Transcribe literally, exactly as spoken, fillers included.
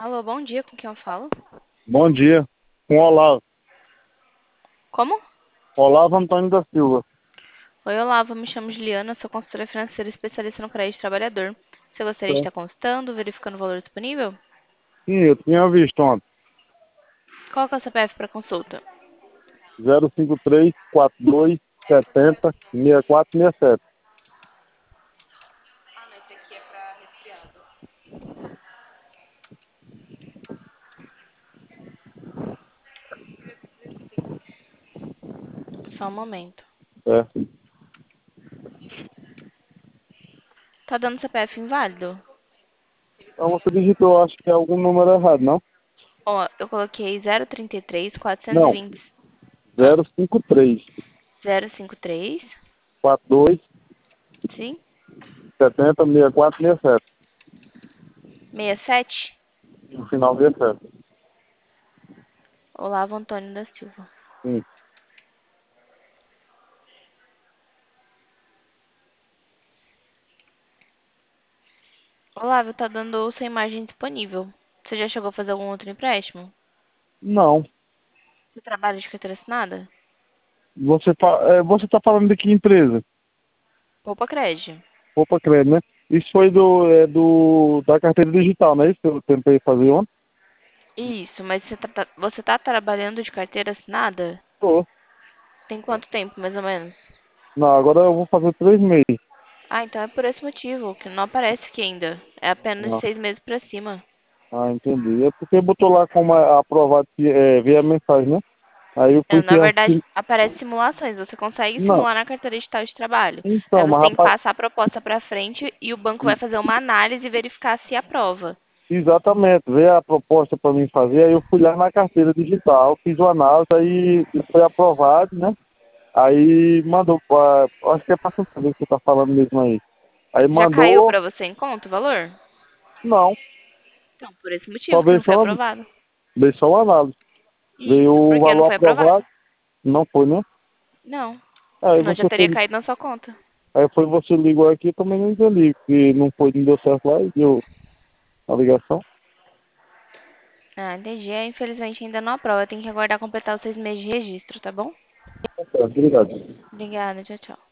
Alô, bom dia, com quem eu falo? Bom dia. Com Olavo. Como? Olavo Antônio da Silva. Oi, Olavo, me chamo Juliana, sou consultora financeira especialista no crédito trabalhador. Você gostaria de É. estar consultando, verificando o valor disponível? Sim, eu tinha visto ontem. Qual que é o C P F para consulta? zero cinco três, quatro dois, setenta, sessenta e quatro sessenta e sete. Só um momento. É. Tá dando C P F inválido? Então você digitou, acho que é algum número errado, não? Ó, eu coloquei zero trinta e três, quatrocentos e Não. vinte. Ah, zero cinco três, zero cinco três, quatro dois, sim, setenta, sessenta e quatro sessenta e sete. sessenta e sete. No final dezessete. Olavo Antônio da Silva. Sim. Olavo, tá dando sua imagem disponível. Você já chegou a fazer algum outro empréstimo? Não. Você trabalha de carteira assinada? Você, fa... é, você tá falando de que empresa? Poupa Crédito. Opa, Crédito, né? Isso foi do, é, do, da carteira digital, não é isso que eu tentei fazer ontem? Isso, mas você tá, tá- você tá trabalhando de carteira assinada? Tô. Tem quanto tempo, mais ou menos? Não, agora eu vou fazer três meses. Ah, então é por esse motivo, que não aparece aqui ainda. É apenas de seis meses pra cima. Ah, entendi. É porque botou lá como a- aprovado que, é, via mensagem, né? Aí eu É, fui na ter verdade, assim. aparece simulações. Você consegue Não, simular na carteira digital de trabalho. Aí então, você mas tem que rapaz, passar a proposta pra frente e o banco vai fazer uma análise e verificar se aprova. exatamente, veio a proposta para mim fazer, aí eu fui lá na carteira digital, fiz uma análise, aí foi aprovado, né? Aí mandou, pra, acho que é para saber que você tá falando mesmo aí. Aí Já caiu mandou, pra você em conta o valor? não, Então, por esse só motivo que veio não foi só, aprovado. veio só uma análise. Veio Isso, o porque não valor foi aprovado. aprovado, não foi, né? Não, Aí senão já você teria foi, caído na sua conta. aí foi você ligou aqui, eu também não entendi, que não foi, não deu certo lá e deu a ligação. Ah, entendi. É, infelizmente ainda não aprova. Tem que aguardar completar os seis meses de registro, tá bom? Tá, obrigado. Obrigada, tchau, tchau.